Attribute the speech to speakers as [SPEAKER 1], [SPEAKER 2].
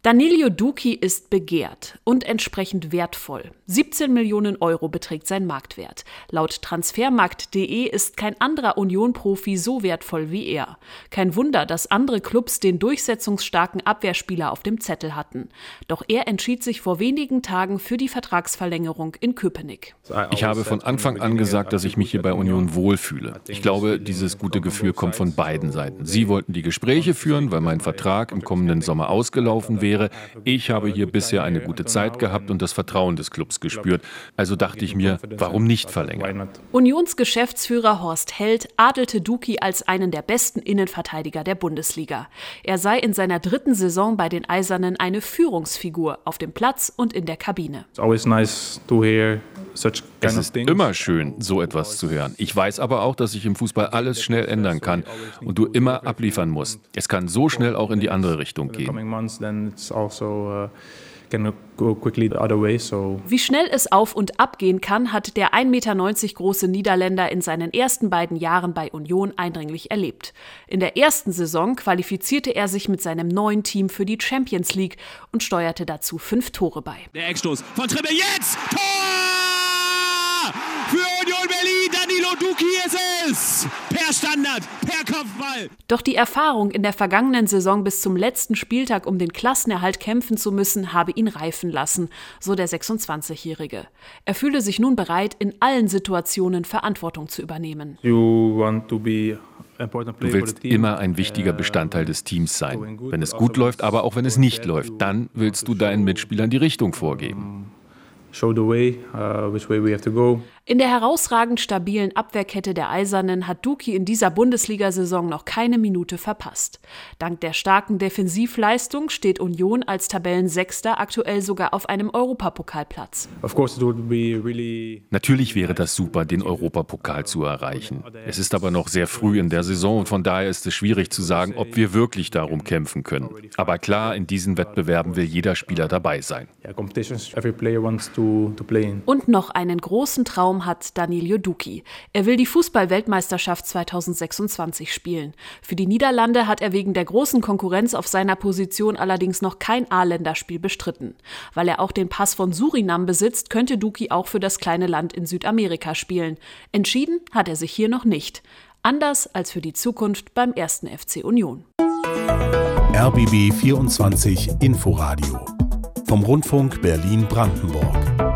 [SPEAKER 1] Danilo Duki ist begehrt und entsprechend wertvoll. 17 Millionen Euro beträgt sein Marktwert. Laut Transfermarkt.de ist kein anderer Union-Profi so wertvoll wie er. Kein Wunder, dass andere Clubs den durchsetzungsstarken Abwehrspieler auf dem Zettel hatten. Doch er entschied sich vor wenigen Tagen für die Vertragsverlängerung in Köpenick.
[SPEAKER 2] Ich habe von Anfang an gesagt, dass ich mich hier bei Union wohlfühle. Ich glaube, dieses gute Gefühl kommt von beiden Seiten. Sie wollten die Gespräche führen, weil mein Vertrag im kommenden Sommer ausgelaufen wäre. Ich habe hier bisher eine gute Zeit gehabt und das Vertrauen des Clubs gespürt. Also dachte ich mir, warum nicht verlängern?
[SPEAKER 1] Unionsgeschäftsführer Horst Held adelte Duki als einen der besten Innenverteidiger der Bundesliga. Er sei in seiner 3. Saison bei den Eisernen eine Führungsfigur auf dem Platz und in der Kabine.
[SPEAKER 2] Es ist immer schön, so etwas zu hören. Ich weiß aber auch, dass sich im Fußball alles schnell ändern kann und du immer abliefern musst. Es kann so schnell auch in die andere Richtung gehen.
[SPEAKER 1] Wie schnell es auf und ab gehen kann, hat der 1,90 Meter große Niederländer in seinen ersten beiden Jahren bei Union eindringlich erlebt. In der ersten Saison qualifizierte er sich mit seinem neuen Team für die Champions League und steuerte dazu 5 Tore bei.
[SPEAKER 3] Der Eckstoß von Trimmel, jetzt Tor! Für Union Berlin, Danilo Duki ist es! Per Standard, per Kopfball.
[SPEAKER 1] Doch die Erfahrung, in der vergangenen Saison bis zum letzten Spieltag um den Klassenerhalt kämpfen zu müssen, habe ihn reifen lassen, so der 26-Jährige. Er fühle sich nun bereit, in allen Situationen Verantwortung zu übernehmen.
[SPEAKER 2] Du willst immer ein wichtiger Bestandteil des Teams sein. Wenn es gut läuft, aber auch wenn es nicht läuft, dann willst du deinen Mitspielern die Richtung vorgeben.
[SPEAKER 1] In der herausragend stabilen Abwehrkette der Eisernen hat Duki in dieser Bundesliga-Saison noch keine Minute verpasst. Dank der starken Defensivleistung steht Union als Tabellensechster aktuell sogar auf einem Europapokalplatz.
[SPEAKER 2] Natürlich wäre das super, den Europapokal zu erreichen. Es ist aber noch sehr früh in der Saison und von daher ist es schwierig zu sagen, ob wir wirklich darum kämpfen können. Aber klar, in diesen Wettbewerben will jeder Spieler dabei sein.
[SPEAKER 1] Und noch einen großen Traum hat Danilo Duki. Er will die Fußball-Weltmeisterschaft 2026 spielen. Für die Niederlande hat er wegen der großen Konkurrenz auf seiner Position allerdings noch kein A-Länderspiel bestritten. Weil er auch den Pass von Surinam besitzt, könnte Duki auch für das kleine Land in Südamerika spielen. Entschieden hat er sich hier noch nicht. Anders als für die Zukunft beim 1. FC Union.
[SPEAKER 4] RBB 24 Inforadio vom Rundfunk Berlin-Brandenburg.